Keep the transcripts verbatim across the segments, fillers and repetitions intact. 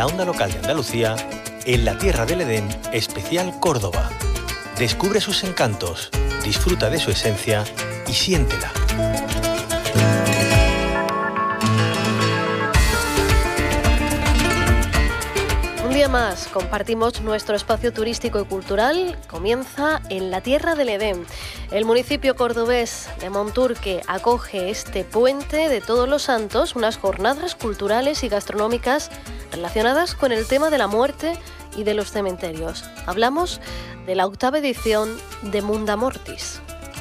la onda local de Andalucía, en la Tierra del Edén, especial Córdoba. Descubre sus encantos, disfruta de su esencia y siéntela. Un día más compartimos nuestro espacio turístico y cultural. Comienza en la Tierra del Edén. El municipio cordobés de Monturque acoge este puente de Todos los Santos, unas jornadas culturales y gastronómicas relacionadas con el tema de la muerte y de los cementerios. Hablamos de la octava edición de Munda Mortis.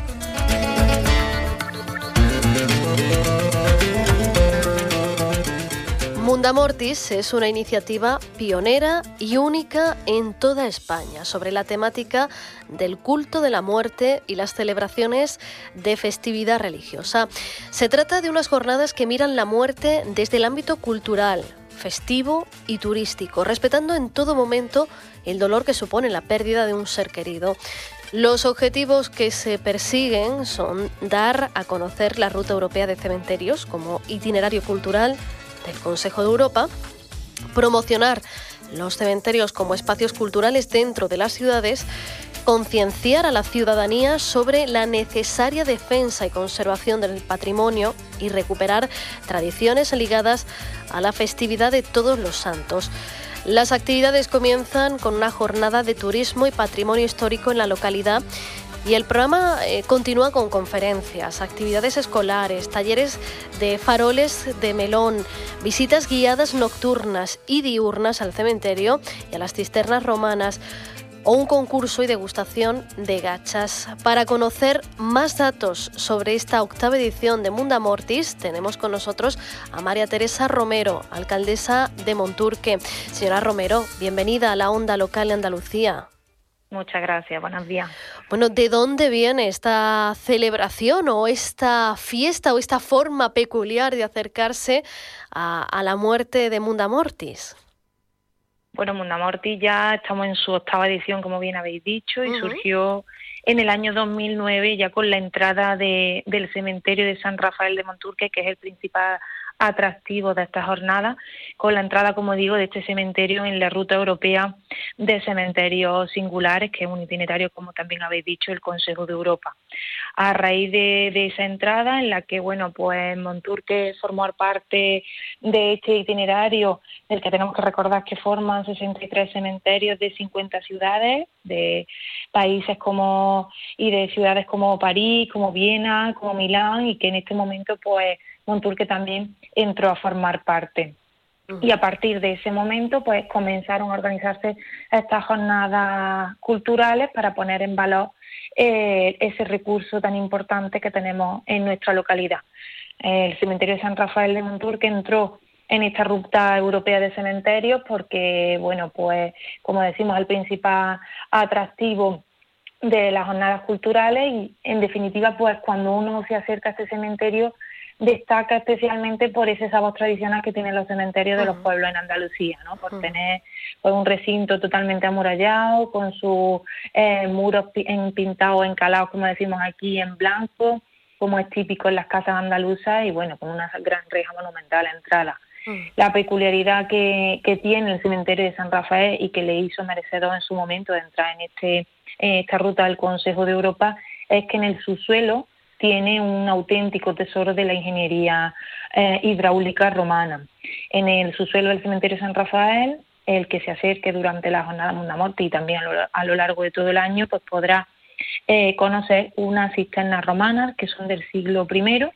Munda Mortis es una iniciativa pionera y única en toda España sobre la temática del culto de la muerte y las celebraciones de festividad religiosa. Se trata de unas jornadas que miran la muerte desde el ámbito cultural, festivo y turístico, respetando en todo momento el dolor que supone la pérdida de un ser querido. Los objetivos que se persiguen son dar a conocer la Ruta Europea de Cementerios como itinerario cultural del Consejo de Europa, promocionar los cementerios como espacios culturales dentro de las ciudades, concienciar a la ciudadanía sobre la necesaria defensa y conservación del patrimonio y recuperar tradiciones ligadas a la festividad de Todos los Santos. Las actividades comienzan con una jornada de turismo y patrimonio histórico en la localidad. Y el programa eh, continúa con conferencias, actividades escolares, talleres de faroles de melón, visitas guiadas nocturnas y diurnas al cementerio y a las cisternas romanas, o un concurso y degustación de gachas. Para conocer más datos sobre esta octava edición de Munda Mortis, tenemos con nosotros a María Teresa Romero, alcaldesa de Monturque. Señora Romero, bienvenida a la onda local de Andalucía. Muchas gracias, buenos días. Bueno, ¿de dónde viene esta celebración o esta fiesta o esta forma peculiar de acercarse a, a la muerte de Munda Mortis? Bueno, Munda Mortis ya estamos en su octava edición, como bien habéis dicho, y uh-huh. surgió en el año dos mil nueve ya con la entrada de, del cementerio de San Rafael de Monturque, que es el principal atractivo de esta jornada, con la entrada, como digo, de este cementerio en la Ruta Europea de Cementerios Singulares, que es un itinerario, como también habéis dicho, el Consejo de Europa. A raíz de, de esa entrada, en la que, bueno, pues Monturque formó parte de este itinerario, del que tenemos que recordar que forman sesenta y tres cementerios de cincuenta ciudades, de países como y de ciudades como París, como Viena, como Milán, y que en este momento, pues, Monturque también entró a formar parte. Y a partir de ese momento, pues comenzaron a organizarse estas jornadas culturales para poner en valor eh, ese recurso tan importante que tenemos en nuestra localidad. El cementerio de San Rafael de Monturque entró en esta ruta europea de cementerios porque, bueno, pues como decimos, el principal atractivo de las jornadas culturales y, en definitiva, pues cuando uno se acerca a este cementerio, destaca especialmente por ese sabor tradicional que tienen los cementerios de los pueblos en Andalucía, ¿no? Por tener pues, un recinto totalmente amurallado, con sus eh, muros pintados, encalados, como decimos aquí, en blanco, como es típico en las casas andaluzas, y bueno, con una gran reja monumental a la entrada. Mm. La peculiaridad que, que tiene el cementerio de San Rafael y que le hizo merecedor en su momento de entrar en, este, en esta ruta del Consejo de Europa es que en el subsuelo tiene un auténtico tesoro de la ingeniería eh, hidráulica romana. En el subsuelo del cementerio de San Rafael, el que se acerque durante la jornada Munda Mortis y también a lo, a lo largo de todo el año, pues podrá eh, conocer unas cisternas romanas que son del siglo primero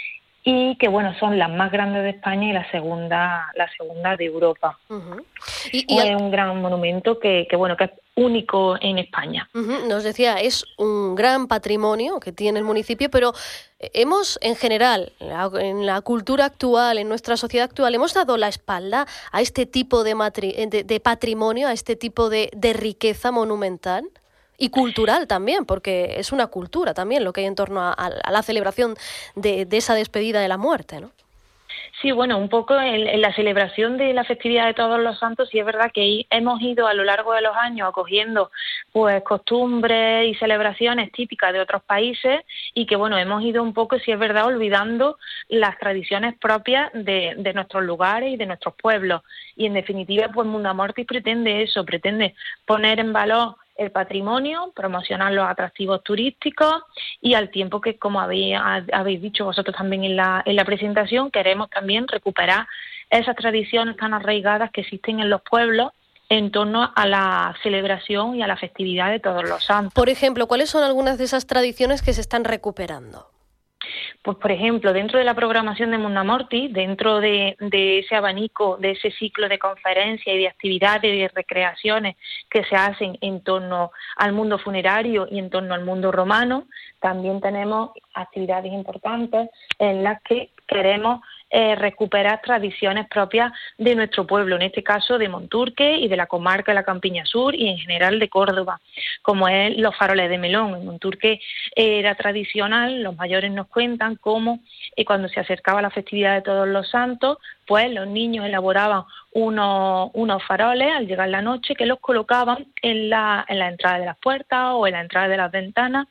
y que, bueno, son las más grandes de España y la segunda la segunda de Europa. Uh-huh. Y, y es al... un gran monumento que, que, bueno, que es único en España. Uh-huh. Nos decía, es un gran patrimonio que tiene el municipio, pero hemos, en general, en la cultura actual, en nuestra sociedad actual, hemos dado la espalda a este tipo de, matri- de, de patrimonio, a este tipo de, de riqueza monumental. Y cultural también, porque es una cultura también lo que hay en torno a, a la celebración de, de esa despedida de la muerte, ¿no? Sí, bueno, un poco en, en la celebración de la festividad de Todos los Santos, sí es verdad que hemos ido a lo largo de los años acogiendo pues costumbres y celebraciones típicas de otros países y que, bueno, hemos ido un poco, sí es verdad, olvidando las tradiciones propias de, de nuestros lugares y de nuestros pueblos. Y en definitiva, pues Mundamortis pretende eso, pretende poner en valor el patrimonio, promocionar los atractivos turísticos y al tiempo que, como habéis, habéis dicho vosotros también en la, en la presentación, queremos también recuperar esas tradiciones tan arraigadas que existen en los pueblos en torno a la celebración y a la festividad de Todos los Santos. Por ejemplo, ¿cuáles son algunas de esas tradiciones que se están recuperando? Pues, por ejemplo, dentro de la programación de Mundamortis, dentro de, de ese abanico, de ese ciclo de conferencias y de actividades y de recreaciones que se hacen en torno al mundo funerario y en torno al mundo romano, también tenemos actividades importantes en las que queremos eh, recuperar tradiciones propias de nuestro pueblo, en este caso de Monturque y de la comarca de la Campiña Sur y en general de Córdoba, como es los faroles de melón. En Monturque era tradicional, los mayores nos cuentan cómo eh, cuando se acercaba la festividad de Todos los Santos, pues los niños elaboraban unos, unos faroles al llegar la noche que los colocaban en la, en la entrada de las puertas o en la entrada de las ventanas,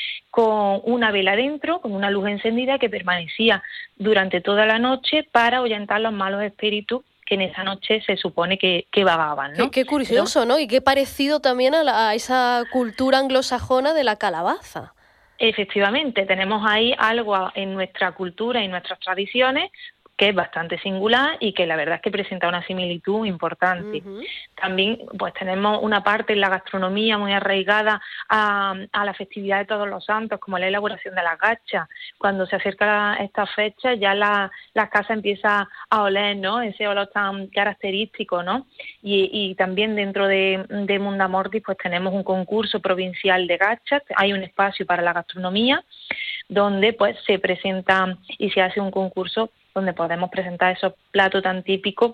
con una vela dentro, con una luz encendida que permanecía durante toda la noche para ahuyentar los malos espíritus que en esa noche se supone que, que vagaban, ¿no? Qué, qué curioso, ¿no? Y qué parecido también a, la, a esa cultura anglosajona de la calabaza. Efectivamente, tenemos ahí algo en nuestra cultura y nuestras tradiciones que es bastante singular y que la verdad es que presenta una similitud importante. Uh-huh. También pues tenemos una parte en la gastronomía muy arraigada a, a la festividad de Todos los Santos, como la elaboración de las gachas. Cuando se acerca esta fecha ya la, la casa empieza a oler, ¿no? Ese olor tan característico, ¿no? Y, y también dentro de, de Mundamortis pues tenemos un concurso provincial de gachas, hay un espacio para la gastronomía donde pues se presenta y se hace un concurso donde podemos presentar esos platos tan típicos.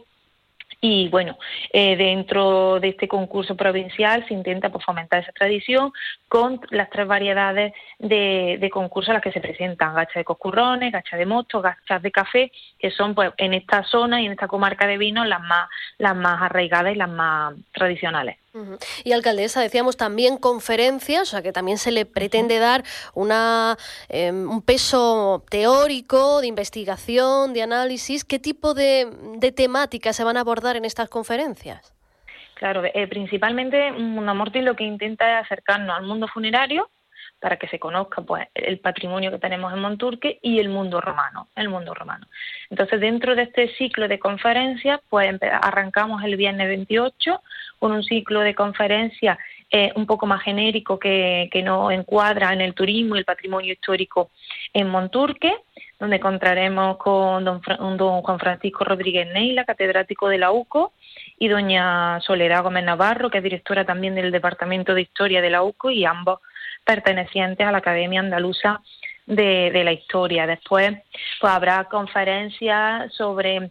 Y bueno, eh, dentro de este concurso provincial se intenta pues, fomentar esa tradición con las tres variedades de, de concursos a las que se presentan: gacha de coscurrones, gacha de mosto, gachas de café, que son pues en esta zona y en esta comarca de vino las más, las más arraigadas y las más tradicionales. Uh-huh. Y alcaldesa, decíamos también conferencias, o sea que también se le pretende dar una eh, un peso teórico, de investigación, de análisis. ¿Qué tipo de, de temáticas se van a abordar en estas conferencias? Claro, eh, principalmente Mundamortis lo que intenta es acercarnos al mundo funerario para que se conozca pues el patrimonio que tenemos en Monturque y el mundo romano, el mundo romano. Entonces, dentro de este ciclo de conferencias, pues arrancamos el viernes veintiocho con un ciclo de conferencias eh, un poco más genérico que, que nos encuadra en el turismo y el patrimonio histórico en Monturque, donde encontraremos con don, don Juan Francisco Rodríguez Neila, catedrático de la U C O, y doña Soledad Gómez Navarro, que es directora también del Departamento de Historia de la U C O, y ambos pertenecientes a la Academia Andaluza de, de la Historia. Después pues habrá conferencias sobre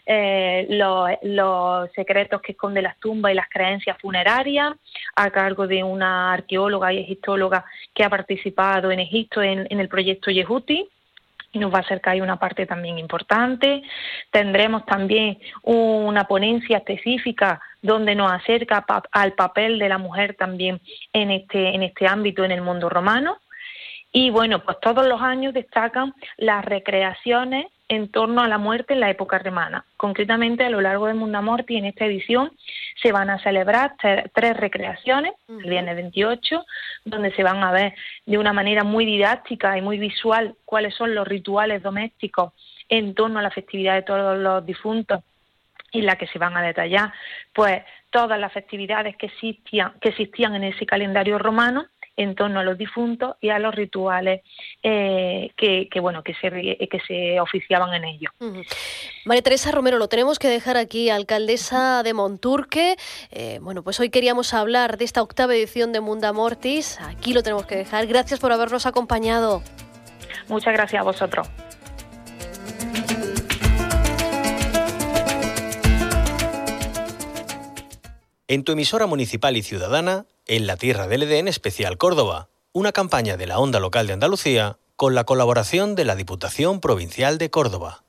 eh, los, los secretos que esconden las tumbas y las creencias funerarias, a cargo de una arqueóloga y egiptóloga que ha participado en Egipto en, en el proyecto Yehuti, y nos va a acercar ahí una parte también importante. Tendremos también una ponencia específica donde nos acerca pa- al papel de la mujer también en este, en este ámbito en el mundo romano. Y bueno, pues todos los años destacan las recreaciones en torno a la muerte en la época romana. Concretamente, a lo largo de Mundamortis, en esta edición, se van a celebrar ter- tres recreaciones, uh-huh. el viernes veintiocho, donde se van a ver de una manera muy didáctica y muy visual cuáles son los rituales domésticos en torno a la festividad de todos los difuntos, y en la que se van a detallar pues todas las festividades que existían, que existían en ese calendario romano en torno a los difuntos y a los rituales eh, que, que bueno que se que se oficiaban en ellos. Uh-huh. María Teresa Romero, lo tenemos que dejar aquí, alcaldesa de Monturque. Eh, bueno, pues hoy queríamos hablar de esta octava edición de Mundamortis. Aquí lo tenemos que dejar. Gracias por habernos acompañado. Muchas gracias a vosotros. En tu emisora municipal y ciudadana, en la Tierra del Edén Especial Córdoba, una campaña de la Onda Local de Andalucía con la colaboración de la Diputación Provincial de Córdoba.